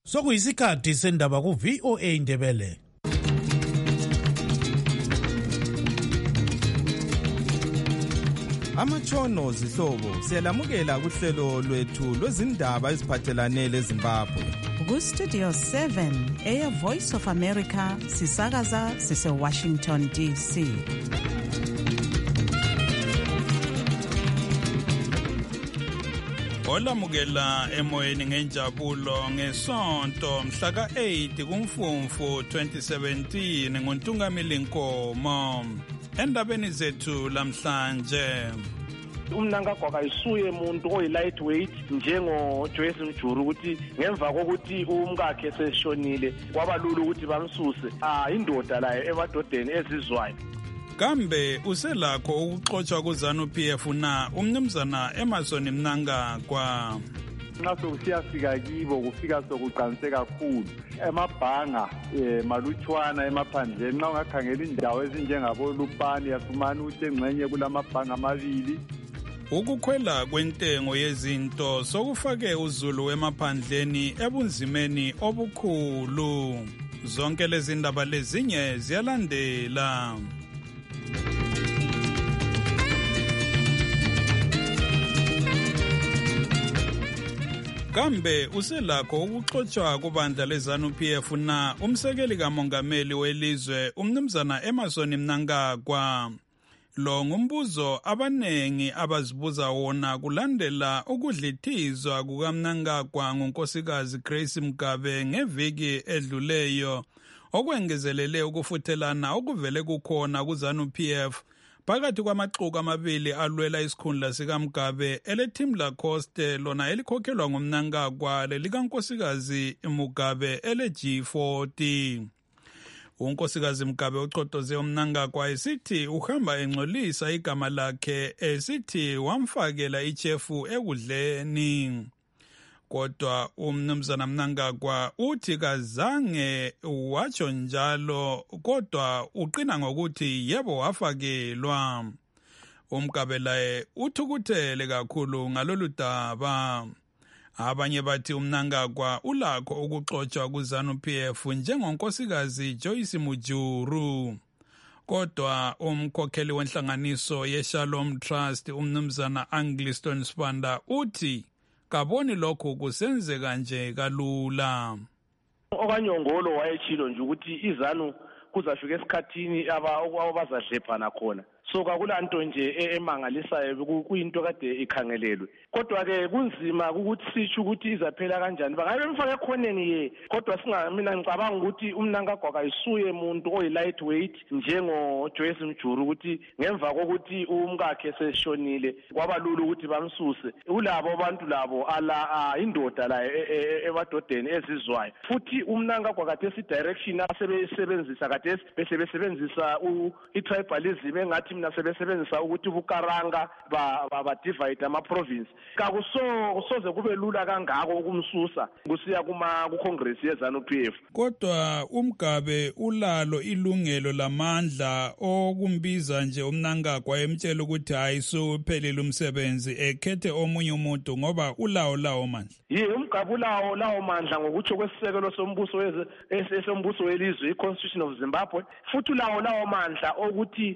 Sokuyisikhathi sendaba ku VOA Ndebele. Amatshono zihlobo siyalamukela kuhlelo lwethu lwezindaba eziphathelane leZimbabwe. Ku Studio 7 Air Voice of America sisakaza sise Washington DC. Olamukela emoyeni ngenjabulo ngesonto mhla ka-8 kuMfumfu 2017 nguNtungamili Nkomo. Endabeni zethu lamhlanje, uMnangagwa kayisuye umuntu oyi-lightweight njengoJoyce Mjuru ukuthi ngemva kokuthi umkakhe seshonile kwabalula ukuthi bamsuse. Indoda layo emadodeni ezizwayo. kambe uselakho ukuxotshwa kuZANU-PF na umnumzana Emmerson Mnangagwa? Nxa sokusiyafika kibo kufika sokuqanise kakhulu emabhanga malutshwana emaphandleni. Nxa ungakhangela indawo ezinjengabo Lupani yafumana ukuthi engxenye kulamabhanga amabili. Ukukhwela kwentengo yezinto sokufake uZulu emaphandleni ebunzimeni obukhulu. Zonke lezi ndaba lezinye ziyalandela. Kambe uselakho ukuxotshwa kubandla leZANU-PF na umsekeli kamongameli welizwe umnumzana Emmerson Mnangagwa? Lo ngumbuzo abanengi abazibuza wona kulandela ukudlithizwa kukaMnangagwa ngunkosikazi Grace Mugabe ngeviki edluleyo, okwengezelele ukufuthelana okuvele kukhona kuZANU-PF phakathi kwamaxuku amabili alwela isikhundla sikaMugabe eleThimba Lacoste lona elikhokhelwa nguMnangagwa lelikankosikazi Mugabe ele-G40. Unkosikazi Mugabe uchotoze uMnangagwa esithi uhamba engcolisa igama lakhe, esithi wamfakela ichefu ekudleni. Kodwa umnumzana Mnangagwa uthi kazange watsho njalo, kodwa uqina ngokuthi yebo wafakelwa. uMugabe laye uthukuthele kakhulu ngalolu daba. Abanye bathi uMnangagwa ulakho ukuxotshwa kuZANU-PF njengonkosikazi Joyce Mjuru. Kodwa umkhokheli wenhlanganiso yeShalom Trust umnumzana Angliston Spanda uthi kaboni lokho kusenzeka nje kalula. Okanyongolo wayechilo nje ukuthi iZANU kuzafika esikhathini abazadlephana khona. So kakulanto nje emangalisayo, kuyinto kade ikhangelelwe. Kodwa ke kunzima ukuthi sitsho ukuthi izaphela kanjani. Bangabe bemfake khoneni ye, kodwa mina ngicabanga ukuthi uMnangagwa kayisuye umuntu oyi-lightweight njengoJoyce Mjuru ukuthi ngemva kokuthi umkakhe seshonile kwabalula ukuthi bamsuse. Ulabo abantu labo indoda layo emadodeni ezizwayo. Futhi uMnangagwa kade direction asebesebenzisa kade besebenzisa i-tribalism engathi mina sebesebenzisa ukuthi ubukaranga ba-divide ama-province. Kakusoze kube lula kangako ukumsusa kusiya ku-Congress yeZANU-PF. Kodwa uMugabe ulalo ilungelo lamandla okumbiza nje uMnangagwa emtshela ukuthi hayi suphelile umsebenzi ekhethe omunye umuntu ngoba lawo mandla. uMugabe lawo mandla ngokutsho kwesisekelo sombuso welizwe, i-Constitution of Zimbabwe. Futhi lawo mandla ukuthi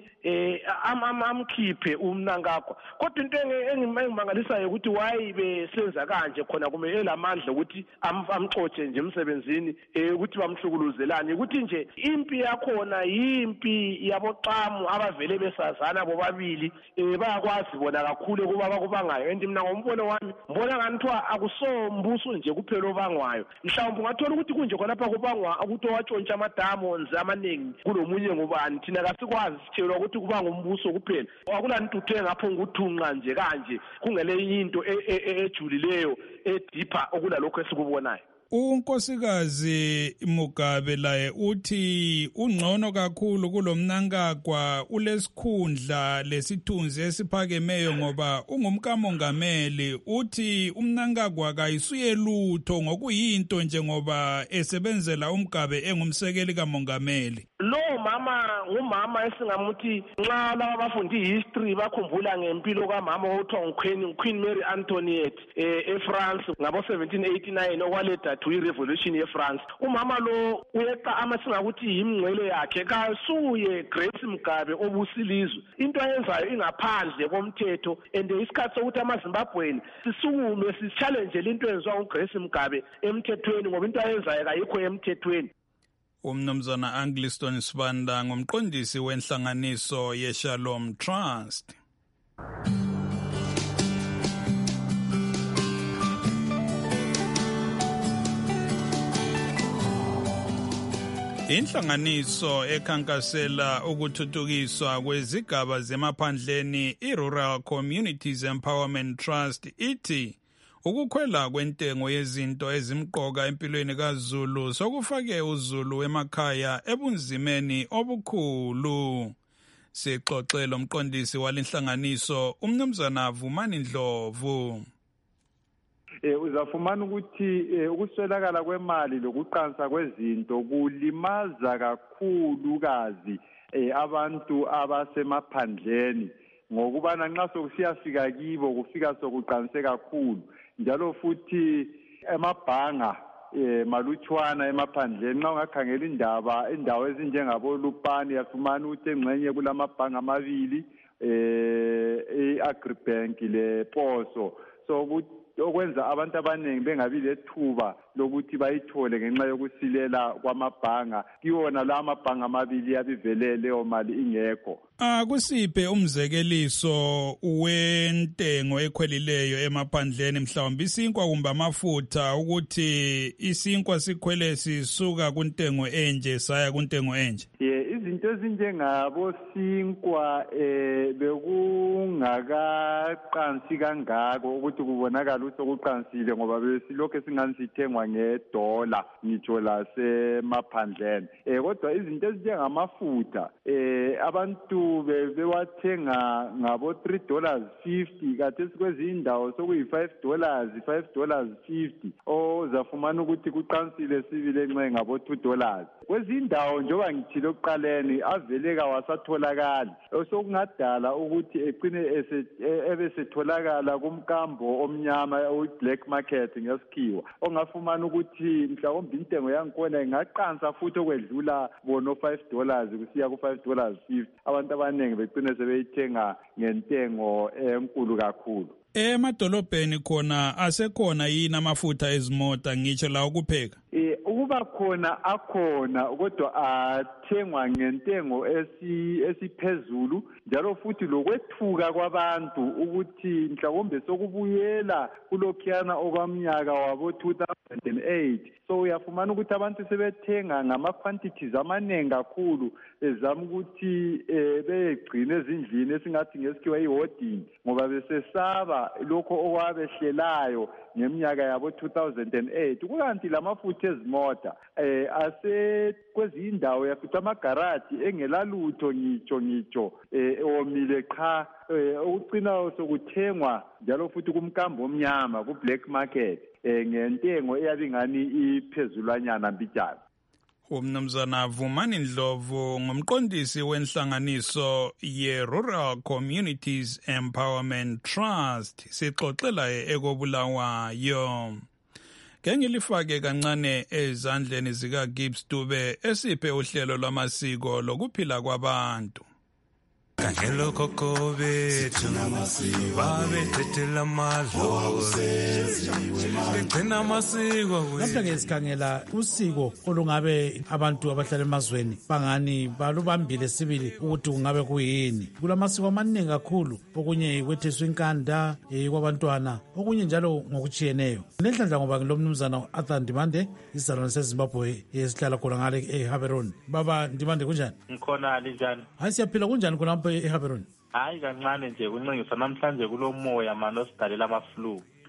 amkhiphe uMnangagwa. Kodwa into engimangalisayo ukuthi wayi besenza kanje khona kumele elamandla ukuthi amxotshe nje emsebenzini, ukuthi bamhlukuluzelane, ukuthi nje impi yakhona yimpi yaboxamu abavele besazana bobabili, bayakwazi bona kakhulu kuba bakubangayo. And mina ngombono wami mbona ngathiwa akusombuso nje kuphela obangwayo. Mhlawumbe ungathola ukuthi kunje khonapha kubangwa ukuthi owatshontsha amadamonzi amaningi kulomunye ngubani. Thina kasikwazi sithelwa ukuthi kuba ngumbuso kuphela. Akulanto engapho nguthunqa nje kanje kungele into ejulileyo edipha okulalokho esikubonayo. Unkosikazi Mugabe laye uthi ungcono kakhulu kuloMnangagwa, ulesikhundla lesithunzi esiphakemeyo ngoba ungumkamongameli. Uthi uMnangagwa kayisuye lutho ngokuyinto nje ngoba esebenzela uMugabe engumsekeli kamongameli. lo mama ngumama esingamuthi nxa laba bafundi history bakhumbula ngempilo kamama othiwa Queen Mary Antoinette eFrance ngabo 1789 okwaletha to i-revolution yeFrance. Umama lo uyeqa amasingakuthi yimngcele yakhe kasuye Grace Mugabe obusilizwe. Into ayenzayo ingaphandle komthetho and isikhathi sokuthi amaZimbabweni sisukume si-challenge into eyenziwa nguGrace Mugabe emthethweni ngoba into ayenzayo kayikho emthethweni. Umnumzana Angliston Sibanda ngumqondisi wenhlanganiso yeShalom Trust. Inhlanganiso ekhankasela ukuthuthukiswa kwezigaba zemaphandleni i-Rural Communities Empowerment Trust ithi ukukhwela kwentengo yezinto ezimqoka empilweni kaZulu sokufake uZulu emakhaya ebunzimeni obukhulu. Sixoxela umqondisi walenhlanganiso umnumzana Vumani Ndlovu. Uzafumana ukuthi ukuswelakala kwemali lokuqansa kwezinto kulimaza kakhulukazi abantu abasemaphandleni ngokubana nxa sokusiyafika kibo kufika sokuqanse kakhulu njalo futhi emabhanga malutshwana emaphandleni nxa ungakhangela indawo ezinjengabo Lupani yafumana ukuthi engxenye kulamabhanga amabili i-Agribank lePoso so okwenza abantu abaningi bengabi lethuba lokuthi bayithole ngenxa yokusilela kwamabhanga kiwona la amabhanga amabili yabivele leyo mali ingekho. Kusiphe umzekeliso wentengo ekhwelileyo emaphandleni mhlawumbe isinkwa kumbe amafutha ukuthi isinkwa sikhwele sisuka kuntengo enje saya kuntengo enje. Izinto ezinjengabo sinkwa bekungakaqansi kangako ukuthi kubonakala ukuthi okuqansile ngoba besilokho esingani sithengwa $1 ngitsho lasemaphandleni kodwa izinto ezinjengamafutha abantu bewathenga ngabo $3.50 kathi kwezinye indawo sokuyi $5.50 ozafumana ukuthi kuqansile sibile enxe ngabo $2 kwezinye indawo njengoba ngithile okuqaleni aveleka wasatholakala osokungadala ukuthi eqine ebesetholakala kumkambo omnyama black market ngesikhiwa ongafumana ukuthi mhlawumbe intengo yangikhona ingaqansa futhi okwedlula bona $5 kusiya ku $5.50 abantu abaningi beqine sebeyithenga ngentengo enkulu kakhulu. Emadolobheni khona asekhona yini amafutha ezimota ngitsho la ukupheka? Ukuba khona akhona kodwa athengwa ngentengo esiphezulu njalo futhi lokwethuka kwabantu ukuthi mhlawumbe sokubuyela kulokhiyana okwamnyaka wabo 2008 so uyafumana ukuthi abantu sebethenga ngama-quantities amaningi kakhulu ezama ukuthi begcine ezindlini esingathi ngesikhiwa i-hoarding ngoba besesaba lokho okwabehlelayo ngeminyaka yabo 2008 kukanti lamafutha ezimota asekwezinye indawo yafica amagaraji engelalutho ngitsho omile qha ukucina sokuthengwa njalo futhi kumkambo omnyama ku-black market ngentengo eyabingani iphezulanyana mbijana. Umnumzana Vumani Ndlovu ngumqondisi wenhlanganiso ye-Rural Communities Empowerment Trust sixoxela ekobulawayo. Ngengilifake kancane ezandleni zika Gibbs Dube esiphe uhlelo lwamasiko lokuphila kwabantu. Kangelo koko bethu babethethela amadlozi begcina amasiko lapha-ke sikhangela usiko olungabe abantu abahlala emazweni bangani balubambile sibili ukuthi kungabe kuyini. Kulamasiko amaningi kakhulu okunye kwethiswa inkanda kwabantwana okunye njalo ngokutshiyeneyo. Nenhlanhla ngoba ngilo mnumzana Arthur Ndimande isizalwane seZimbabwe esihlala khona ngale eHaberon. Baba Ndimande kunjani? Ngikhona linjani? Hayi siyaphila kunjani khona eHaberon? Hayi kancane nje kunxingisa namhlanje kulomoya manje osidalela ama-flu.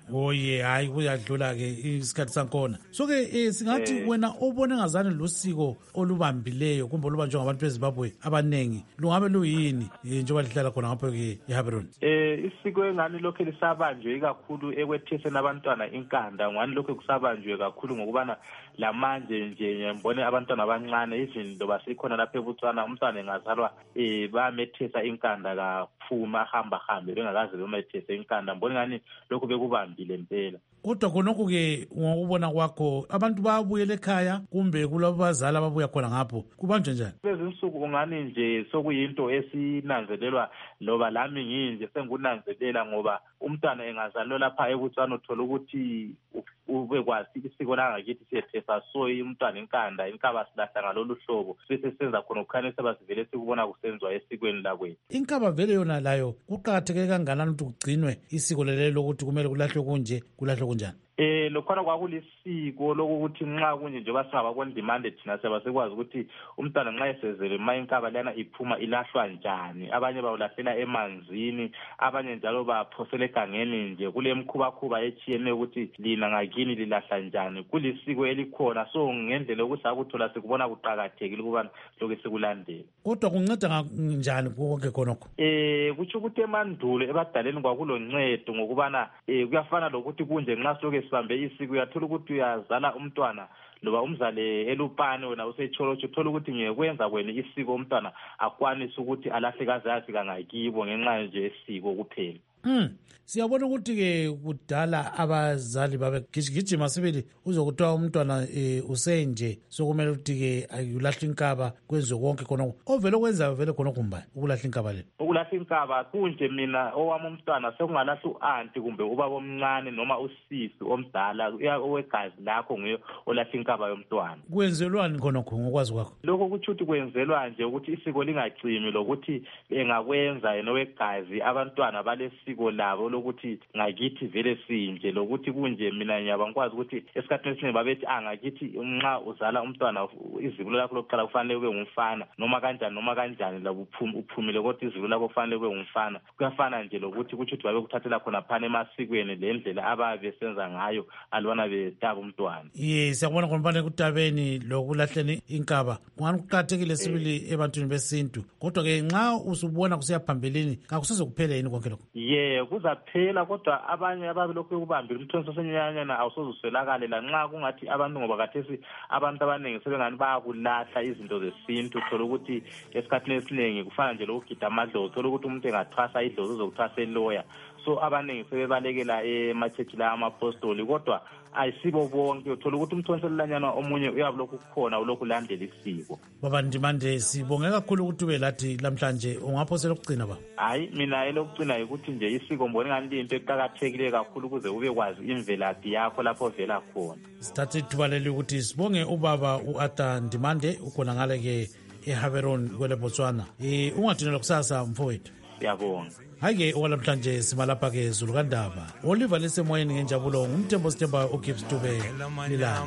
oye hayi kuyadlula-ke isikhathi sankhona so-ke singathi wena obone ngazane losiko olubambileyo kumbe olubanjwe ngabantu bezimbabwe abaningi lungabe luyini njengoba lihlala khona ngapho-ke eHaberton? Isiko engani lokhu lisabanjwe ikakhulu ekwethiseni abantwana inkanda ngani lokhu kusabanjwe kakhulu ngokubana lamanje nje ngibone abantwana abancane izinto basikhona lapha eBotswana umntwana engazalwa bayamethesa inkanda kaphuma ahambe bengakaze bemethese inkanda ngibone ngani lokhu bekubambile impela. Kodwa khonokho-ke ngokubona kwakho abantu bayabuyela ekhaya kumbe kulabo bazali ababuya khona ngapho kubanjwe njani? Lezi nsuku ungani nje sokuyinto esinanzelelwa loba lami nginje sengunanzelela ngoba umntwana engazalwa lapha eBotswana uthola ukuthi ubekwazi isiko langakithi siyethesa soyi umntwana inkanda inkaba silahla ngalolu hlobo bese senza khona ukukhanisa basivele sikubona kusenziwa esikweni lakwethu. Inkaba vele yona layo kuqakatheke kangakanani ukuthi kugcinwe isiko lelo lokuthi kumele kulahlwe kunje kulahlwe kunjani? Lokhona kwakulisiko lokuthi nxa kunje njengoba singabakona demand thina siba sekwazi ukuthi umntwana nxa esezele ma inkaba lana iphuma ilahlwa njani, abanye bawulahlela emanzini, abanye njalo baphosela egangeni nje. Kule mkhuba etshiyeneyo ukuthi lina ngakini lilahla njani, kulisiko elikhona. So ngendlela ukuthi akuthola sikubona kuqakathekile ukubana lokho sikulandela. Kodwa kunceda njani konke khonokho? Kutsho ukuthi emandulo ebadaleni kwakuloncedo ngokubana kuyafana lokuthi kunje nxa soke sibambe isiko uyathola ukuthi uyazala umntwana loba umzale elupane wena usecholotsho uthola ukuthi ngekwenza kwena isiko umntwana akwanise ukuthi alahle kaze yafika ngakibo ngenxa nje esiko kuphela. Siyabona ukuthi-ke kudala abazali babegijigijima sibili uzokuthiwa umntwana usenje sokumele ukuthi-ke ayulahle inkaba kwenziwe konke khonokho. Ovele okwenzayo vele khonokho mbani ukulahla inkaba le? Ukulahla inkaba kunje mina owami umntwana sekungalahla u-anti kumbe ubaba omncane noma usisi omdala owegazi lakho nguye olahla inkaba yomntwana. Kwenzelwani khonokho ngokwazi kwakho? Lokho kutsho ukuthi kwenzelwa nje ukuthi isiko lingacimi lokuthi engakwenza yena owegazi abantwana balesiko labo lokuthi ngakithi vele sinje lokuthi kunje mina ngiyaba ngikwazi ukuthi esikhathini esiningi babethi ngakithi nxa uzala umntwana izibulo lakho lokuqala kufanele ube ngumfana noma kanjani la uphumile kodwa izibulo lakho kufanele ube ngumfana. Kuyafana nje lokuthi kutsho ukuthi babe kuthathela khona phana emasikweni le ndlela ababe besenza ngayo alibana betaba umntwana. Siyabona khona kutabeni lokulahleni inkaba kungani kuqakathekile sibili ebantwini besintu, kodwa-ke nxa usubona kusiya phambilini kakusize kuphele yini konke lokho? Kuzaphela kodwa abanye ababilokhu ekubambile umthonso osenyanyana awusoze uswelakale la nxa kungathi abantu ngoba khathesi abantu abaningi sebengani bayakulahla izinto zesintu. Uthola ukuthi esikhathini esiningi kufana nje lokugida amadlozi, uthola ukuthi umuntu engathwasa idlozi uzokuthwasa eloya. So abaningi sebebalekela emachechi la amapostoli kodwa ayisibo bonke. Uthola ukuthi umthonselelanyana omunye uyabilokhu kukhona ulokhu landela isiko. Baba Ndimande sibonge kakhulu ukuthi ube lathi lamhlanje. Ungaphosela ukugcina ba? Hayi mina elokugcina ukuthi nje isiko ngibone ngani lento eqhakathekile kakhulu ukuze ube kwazi imvelaphi yakho lapho vela khona. Sithathe ithuba leli ukuthi sibonge ubaba uArthur Ndimande ukhona ngale ke eHaberton kwele Botswana. Ungadinela kusasa mfowethu. Siyabonga. Hayi-ke okwalamhlanje simalapha-ke Zulu Kandaba. Oliver lisemoyeni ngenjabulo ngumthembo Sithemba uGibbs Dube lilanga.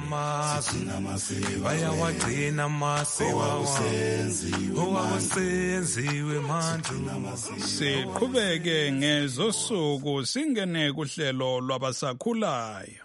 Bayawagcina amasiko owakusenziwe manje. Siqhubeke ngezosuku singene kuhlelo lwabasakhulayo.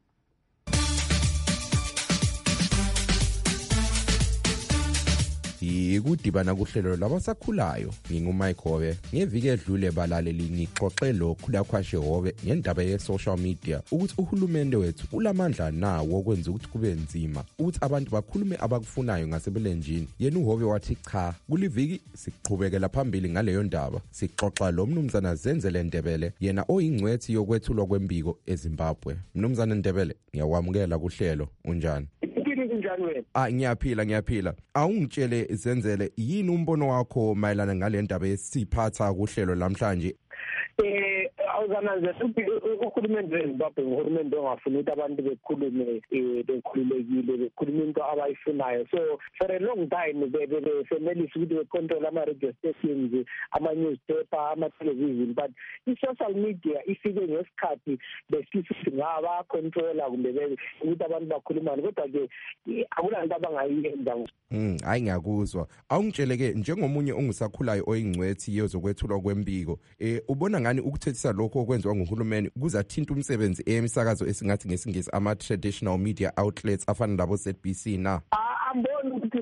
Ikudibana kuhlelo labasakhulayo ngingumike Hobe. Ngeviki edlule balaleli ngixoxe lokhu lakhwashe Hobe ngendaba ye-social media ukuthi uhulumende wethu ulamandla nawo okwenza ukuthi kube nzima ukuthi abantu bakhulume abakufunayo ngasebulenjini. Yena uHobe wathi cha, kuliviki siqhubekela phambili ngaleyo ndaba. Sixoxa lo mnumzana Zenzele Ndebele yena oyingcwethi yokwethulwa kwembiko eZimbabwe. Mnumzana Ndebele, ngiyakwamukela kuhlelo. Unjani? Ngiyaphila. Awungitshele Zenzele yini umbono wakho mayelana ngale ndaba esiphatha kuhlelo lamhlanje? Awuzananze uhulumende weZimbabwe uhulumende ongafuni ukuthi abantu bekhulume bekhululekile bekhuluma into abayifunayo. So for a long time besenelisa ukuthi becontrol ama-radio stations, ama-newspaper, ama-television, but i-social media ifike ngesikhathi besisithi ngabacontrola kumbe ukuthi abantu bakhulumane, kodwa-ke akulanto abangayiyenza. Hayi ngiyakuzwa. Awungitshele-ke njengomunye ongusakhulayo oyingcwethi yezokwethulwa kwembiko, ubona ngani ukuthethisa lo lokho okwenziwa nguhulumeni kuzathinta umsebenzi emisakazo esingathi ngesingisi ama-traditional media outlets afana labo ZBC na? Amboni ukuthi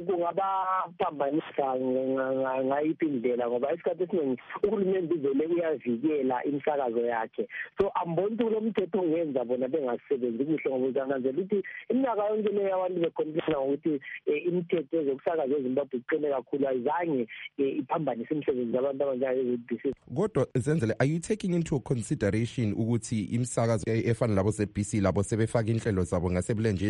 kungabaphambanisa ngayiphi indlela ngoba isikhathi esiningi uhulumeni uvele uyavikela imisakazo yakhe. So amboni ukuthi lo mthetho ungenza bona bengasebenzi kuhle ngoba uzananzela ukuthi iminyaka yonke leyo abantu bekhonfina ngokuthi imithetho ezokusakaza eZimbabwe iqine kakhulu ayizange iphambanise imisebenzi abantu abanjenge-ZBC. Kodwa Zenzele, are you taking into consideration ukuthi imisakazo efana labo ZBC labo sebefaka inhlelo zabo ngasebulenjini?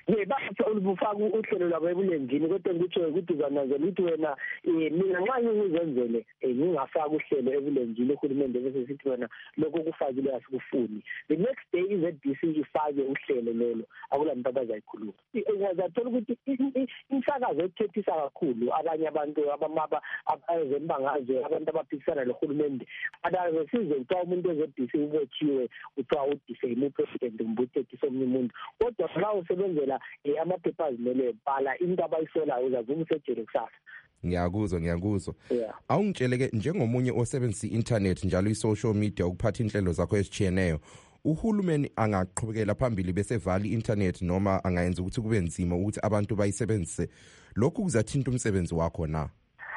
Bafaka uhlelo lwabo ebulenjini kodwa ngitsho ukuthi uzananzela ukuthi wena mina nxa ngizenzele ngingafaka uhlelo ebulenjini uhulumende bese sithi wena lokho kufakile asikufuni. The next day iZBC ifake uhlelo lelo akulanto abazayikhuluma. Ngiyazathola ukuthi imsakazo ethethisa kakhulu abanye abantu abamaba abazembangazo abantu abaphikisana nohulumende adaze size kuthiwa umuntu weZBC ubotshiwe kuthiwa udefame upresident umbuthetisa omunye umuntu kodwa nxa usebenzela ama-papers mele bhala into abayisolayo uzavuka usejele kusasa. Ngiyakuzwa. Awungitsheleke njengomunye osebenzisa i-internet njalo i-social media ukuphatha inhlelo zakho ezijiyeneyo, uhulumeni angaqhubekela phambili bese vali i-internet noma angayenza ukuthi kube nzima ukuthi abantu bayisebenzise? Lokhu kuzathinta umsebenzi wakho na?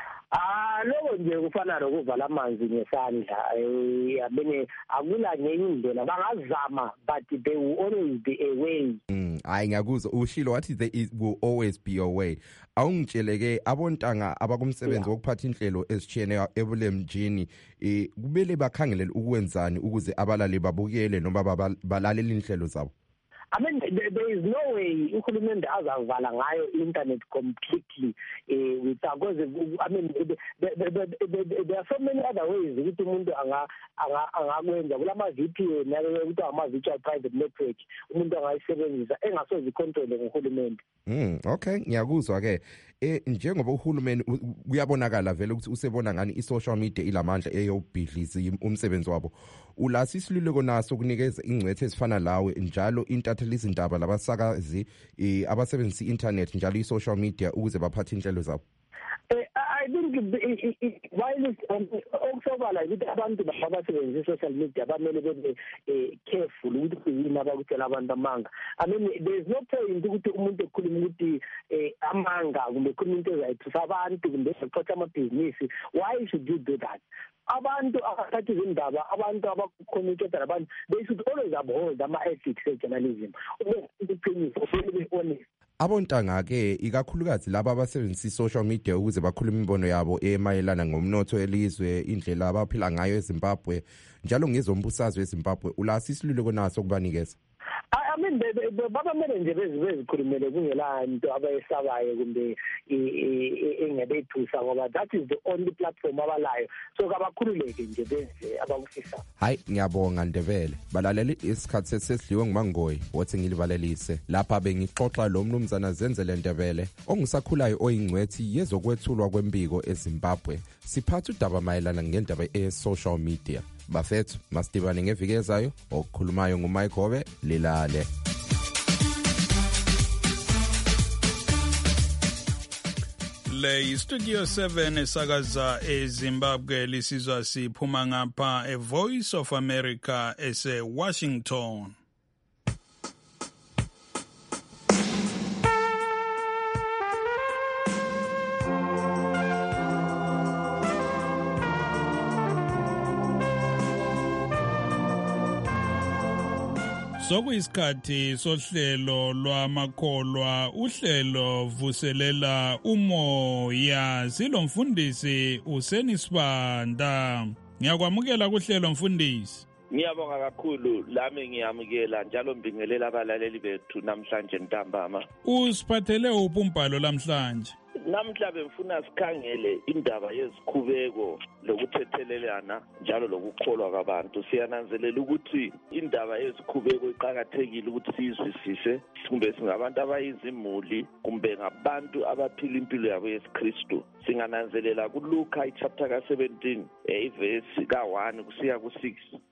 Lokho nje kufana nokuvala amanzi ngesandla. Yabene akula ngenye indlela bangazama but there will always be a way. Hayi ngiyakuzwa ushilo wathi there will always be a way. Awungitsheleke abontanga abakumsebenzi wokuphatha inhlelo ezijiyeneyo ebulemjini kumele bakhangelele ukwenzani ukuze abalali babukele noma balalele inhlelo zabo? I mean, there is no way uhulumende azavala ngayo internet completely because I mean there are so many other ways ukuthi umuntu angakwenza kulama VPN ukuthi ama virtual private network umuntu angayisebenzisa engasozi control ngohulumende. Okay, ngiyakuzwa ke. Njengoba uhulumeni kuyabonakala vele ukuthi usebona ngani i-social media ilamandla eyobhidliza umsebenzi wabo. Ulasi isiluleko naso kunikeza ingcwethe ezifana lawe njalo intatheli izindaba labasakazi abasebenzisa i-internet njalo i-social media ukuze baphathe inhlelo zabo? I think while okusobala ukuthi abantu abasebenzisa social media bamele bebe careful ukuthi yini abakutshela abantu amanga. I mean there is no point ukuthi umuntu ekhuluma ukuthi amanga kumbe ekhuluma into ezayithisa abantu kumbe eqotha amabhizinisi. Why should you do that? Abantu abathatha izindaba abantu abacommunicate nabantu they should always uphold ama-ethics e-journalism. Be honest. Abontanga ke ikakhulukazi laba abasebenzisa social media ukuze bakhuluma imbono yabo emayelana ngomnotho elizwe indlela abaphila ngayo eZimbabwe njalo ngezombusazwe eZimbabwe ulasi isiluleko naso kubanikeza? I mean babamele nje bezikhulumele kungela into abayesabayo kumbe engebethusa ngoba that is the only platform abalayo so kabakhululeke nje benze abakufisa. Hayi ngiyabonga Ndebele balaleli isikhathi sesidliwe nguMangoyi wothi ngilivalelise lapha bengixoxa lo mnumzana Zenzele Ndebele ongusakhulayo oyingcwethi yezokwethulwa kwempiko eZimbabwe siphatha udaba mayelana ngendaba e-social media. Bafethu masitibane ngeviki ezayo okukhulumayo nguMike Hobe lilale. Le Studio 7 esakaza eZimbabwe lisizwa siphuma ngapha eVoice of America ese-Washington. Sokuyisikhathi sohlelo lwamakholwa uhlelo vuselela umoya silomfundisi uSenisibanda. Ngiyakwamukela kuhlelo mfundisi. Ngiyabonga kakhulu lami ngiyamukela njalo mbingelela abalaleli bethu namhlanje ntambama. Usiphathele uphi umbhalo namhlanje? Namhla bemfuna sikhangele indaba yezikhubeko lokuthethelelana njalo lokukholwa kwabantu. Siyananzelela ukuthi indaba yezikhubeko iqhakathekile ukuthi siyizwisise kumbe singabantu abayizimuli kumbe ngabantu abaphila impilo yabo yesikristu. Singananzelela kuLuka chapter ka 17 ivesi ka 1 kusiya ku 6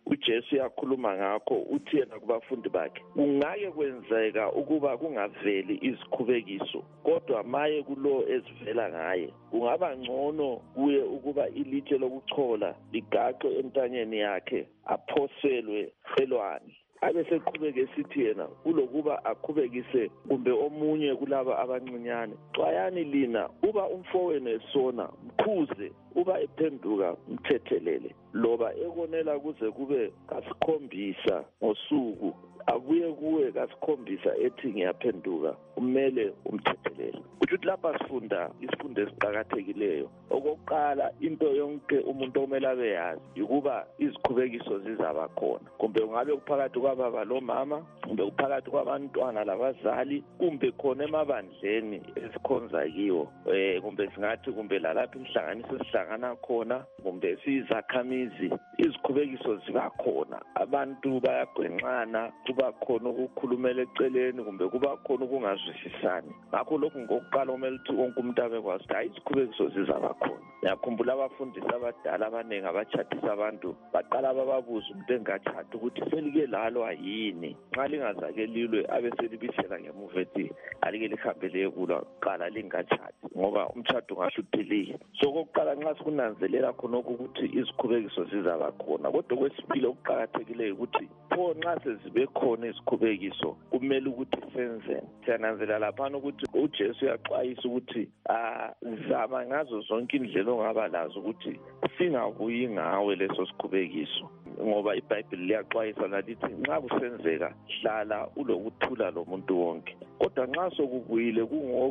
uJesu yakhuluma ngakho uthi yena kubafundi bakhe kungake kwenzeka ukuba kungaveli izikhubekiso kodwa maye kulo ezivela ngaye kungaba ngcono kuye ukuba ilitshe lokuchola ligaxwe entanyeni yakhe aphoselwe elwandle abeseqhubeke esithi yena kulokuba aqhubekise kumbe omunye kulaba abancinyane xwayani lina uba umfowenu esona mkhuze uba ephenduka mthethelele loba ekonela kuze kube kasikhombisa ngosuku abuye kuwe kasikhombisa ethi ngiyaphenduka kumele umthethelele ukuthi lapha sifunda isifundo esiqhakathekileyo okokuqala into yonke umuntu omele abe yazi ukuba izikhubekiso zizaba khona kumbe ungabe kuphakathi kwababa lomama kumbe kuphakathi kwabantwana labazali kumbe khona emabandleni esikhonza kiwo kumbe singathi kumbe lalapha inhlanganiso sihlangana khona kumbe sizakhamizi izikhubekiso ziba khona abantu bayagwenxana kuba khona ukukhulumela eceleni kumbe kuba khona ukungazwisisani ngakho lokhu ngokuqala kumele ukuthi wonke umuntu abekwazi ukuthi hayi izikhubekiso zizaba khona ngiyakhumbula abafundisi abadala abaningi abachathisa abantu baqala bababuza umuntu engachati ukuthi selike lalwa yini nxa lingazake lilwe abeselibisela ngemuva ethi alike lihambe liyekulwa qala lingachati ngoba umtshado ungahludilike so kokuqala nxa sikunanzelela khonokho ukuthi izikhubekiso zizaba khona kodwa kwesibili okuqakathekileyo ukuthi pho nxa sezibe khona izikhubekiso kumele ukuthi senzeni siyananzelela laphana ukuthi uJesu uyaxwayisa ukuthi zama ngazo zonke indlela ongaba lazo ukuthi singabuyi ngawe leso sikhubekiso ngoba iBhayibheli liyaxwayisa lalithi nxa kusenzeka hlala ulokuthula lomuntu wonke kodwa nxa sokubuyile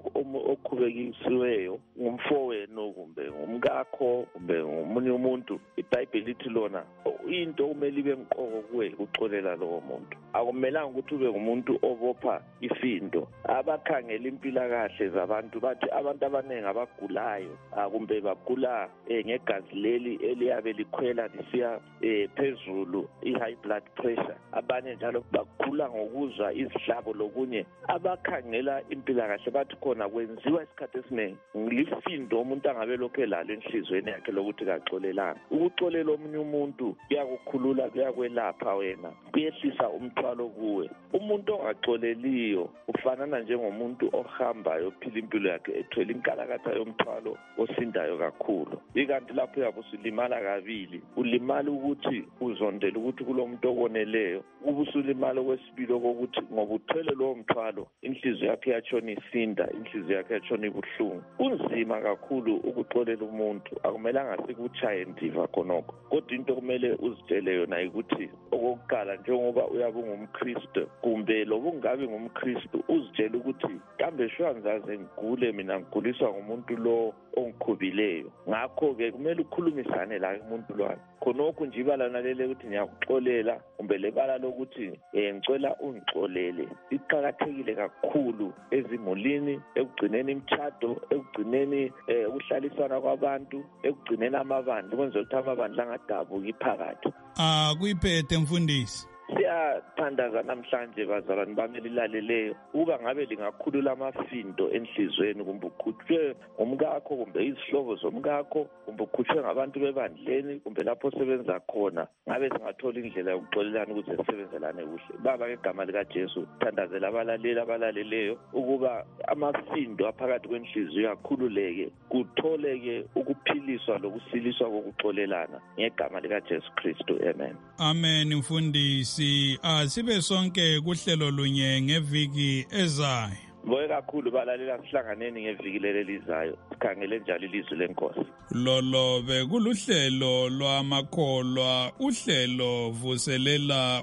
kungokhubekisiweyo ngumfowenu kumbe ngumkakho kumbe ngomunye umuntu iBhayibheli lithi lona into kumele ibe mqoko kuwe ukuxolela lowo muntu akumelanga ukuthi ube ngumuntu obopha ifindo abakhangela impilakahle zabantu bathi abantu abaningi abagulayo kumbe bagula ngegazi leli eliyabe likhwela lisiya phezulu i-high blood pressure abanye njalo bagula ngokuzwa izihlabo lokunye abakhangela impilakahle bathi khona kwenziwa isikhathi esiningi lifindo umuntu angabe lokhu elalo enhlizweni yakhe lokuthi kaxolelanga ukuxolela omunye umuntu kuyakukhulula kuyakwelapha wena kuyehlisa umthwalo kuwe umuntu ongaxoleliyo ufanana njengomuntu ohambayo ophila impilo yakhe ethwele inkalakatha yomthwalo osindayo kakhulu ikanti lapho uyabe usulimala kabili ulimala ukuthi uzondela ukuthi kulomuntu okoneleyo ubusulimala okwesibili okokuthi ngoba uthwele lowo mthwalo inhliziyo yakhe yatshona isinda inhliziyo yakhe yatshona ibuhlungu kunzima kakhulu ukuxolela umuntu akumelanga sikutshaye ndiva khonokho kodwa into kumele uzitshele yona ukuthi okokuqala njengoba uyabe ungumKristu kumbe loba ungabe ngumKristu uzitshele ukuthi kambe shwanzaze ngigule mina ngiguliswa ngumuntu lo ongikhubileyo ngakho-ke kumele ukhulumisane la umuntu lwana khonokho nje ibala nalele ukuthi ngiyakuxolela kumbe lebala lokuthi ngicela ungixolele iqhakathekile kakhulu ezimulini ekugcineni imtshado ekugcineni ukuhlalisana kwabantu ekugcineni amabandla ukwenzela ukuthi amabandla angadabuki phakathi kuyiphethe mfundisi siyathandaza namhlanje bazalwane bami lilaleleyo uba ngabe lingakhulula amafindo enhlizweni kumbe ukhutshwe ngumkakho kumbe izihlobo zomkakho kumbe ukhutshwe ngabantu bebandleni kumbe lapho sebenza khona ngabe singathola indlela yokuxolelana ukuze sisebenzelane kuhle baba ngegama likaJesu thandazela abalaleli abalaleleyo ukuba amafindo aphakathi kwenhliziyo akhululeke kutholeke ukuphiliswa lokusiliswa kokuxolelana ngegama likaJesu Kristu amen amen mfundisi sibe sonke kuhlelo lunye ngeviki ezayo Boye kakhulu balalela sihlanganeni ngeviki lelizayo sikhangele njalo ilizwi lenkosi lolo bekuluhlelo lwamakholwa uhlelo vuselela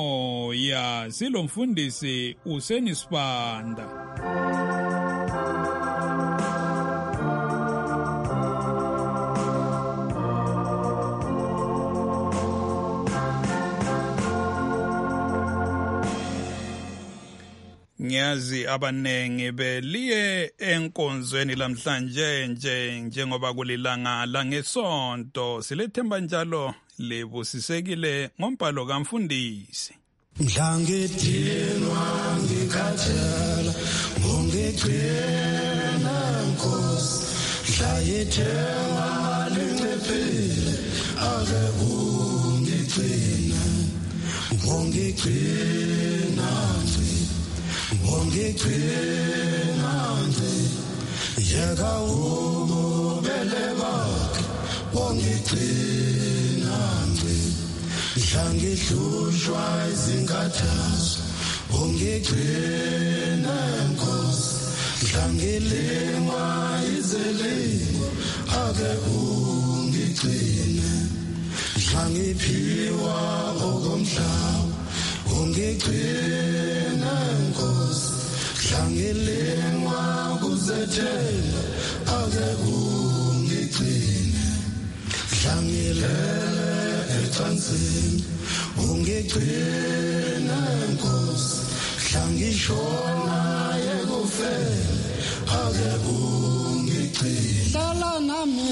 umoya silomfundisi usenisibanda Ngiyazi abanengi beliye enkonzweni lamhlanje njengoba kulilanga la ngesonto silethemba njalo lebusisekile ngombhalo kaMfundisi Mhlangedinwa ngikhathala ngongegcina Nkosi mhlayethema lingepheli ake ungigcina ungigcina yeka ububele bakhe ungigcina ngihlushwa izinkathazo ungigcina Nkosi ngilengwa izelimo ake ungigcine ngiphiwa okomhlaba ungigcine Nkosi ngilengwa kuzethela ake ungigcine ngilele ecansini ungigcine Nkosi ngishona ekufeni ake ungigcine hlala nami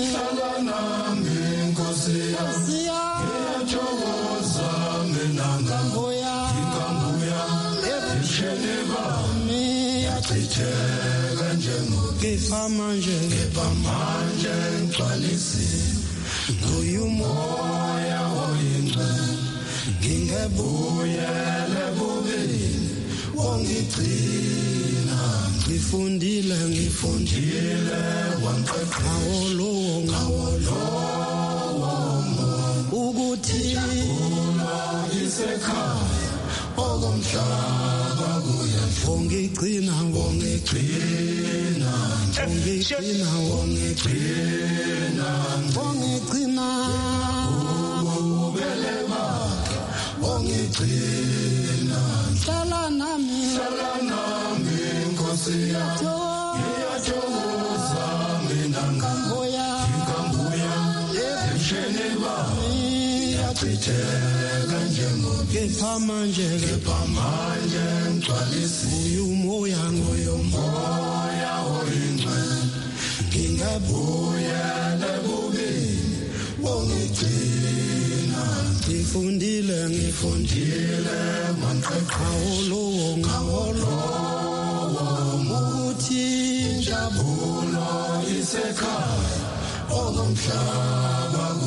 Nkosi ngiyathokoza mina ngambuya ebusheni bami yachitheka njengokufa manje ngigcwalisiwe nguye umoya oyingcwele ngingebuyele bubini wongigcina ngifundile wangiqeqha ngawolo ukuthi isekhaya okomhlaba kuyadla wongigcina ubele bakhe wongigcina hlala nami Nkosi ngiyathokoza mina ngambuya ebusheni bami yachitheka njengokufa manje ngigcwalisiwe umoya oyingcwele ngingebuyele bubini wongigcina ngifundile manqeqha ngawolo ukuthi injabulo isekhaya okomhlaba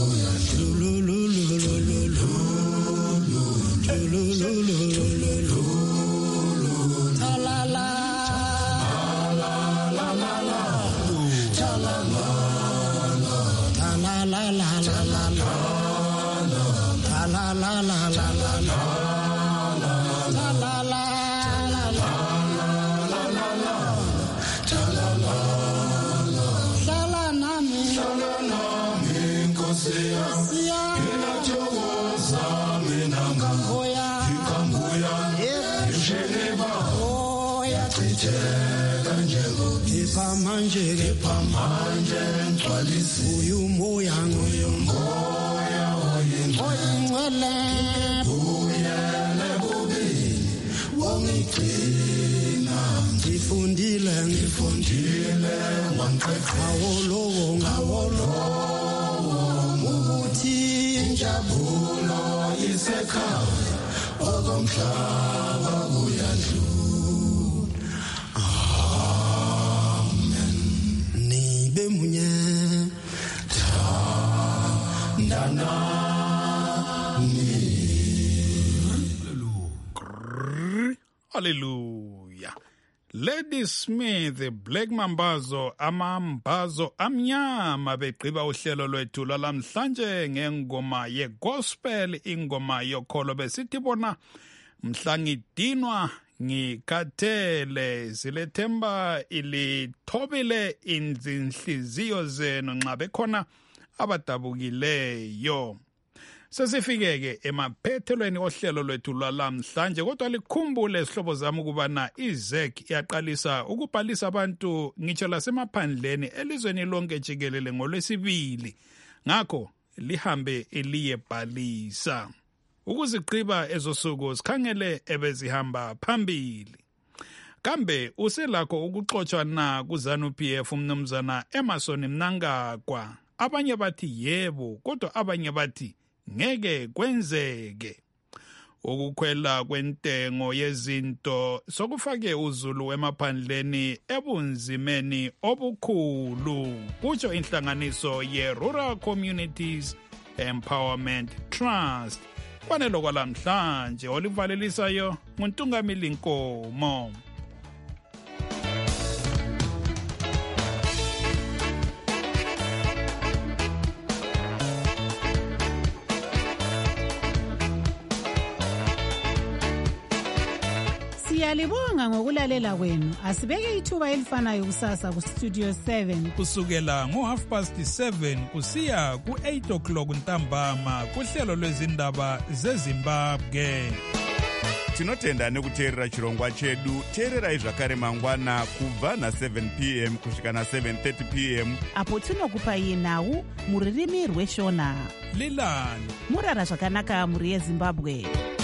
kepha manje ngigcwalisiwe umoya oyingcwele buyele bubini wongigcina ngifundile wangiqeqha ngawolo ukuthi injabulo isekhaya okomhlaba kuyadlula. Hallelujah. Lady Smith, Black Mambazo, amambazo amnyama begqiba uhlelo lwethu lwalamhlanje ngengoma yegospel, ingoma yokholo besithi bona mhla ngidinwa ngikhathele, silethemba ilithobile izinhliziyo zenu nxa bekhona abadabukileyo. Sesifike-ke emaphethelweni ohlelo lwethu lwalamhlanje, kodwa likhumbule sihlobo zami ukubana iZEC iyaqalisa ukubhalisa abantu ngitsho lasemaphandleni elizweni lonke jikelele ngoLwesibili. Ngakho lihambe eliyebhalisa. Ukuziqhiba ezosuku sikhangele ebezihamba phambili. Kambe uselakho ukuxotsha na kuZANU-PF umnumzana Emmerson Mnangagwa? Abanye bathi yebo, kodwa abanye bathi ngeke kwenzeke. Ukukhwela kwentengo yezinto sokufake uzulu emaphandleni ebunzimeni obukhulu, kutsho inhlanganiso ye-Rural Communities Empowerment Trust kwanelo kwalamhlanje olivalelisayo nguNtungamili Nkomo. Siyalibonga ngokulalela kwenu. Asibeke ithuba elifanayo kusasa ku Studio 7 kusukela ngo7:30 kusiya ku8 o'clock ntambama kuhlelo lwezindaba zeZimbabwe. Tinotenda nekuteerera chirongwa chedu. Teererai zvakare mangwana kubva na7 p.m. kusvika na7:30 p.m. apo tinokupai nhau muririmi rweshona. Lilani murara zvakanaka muri yeZimbabwe.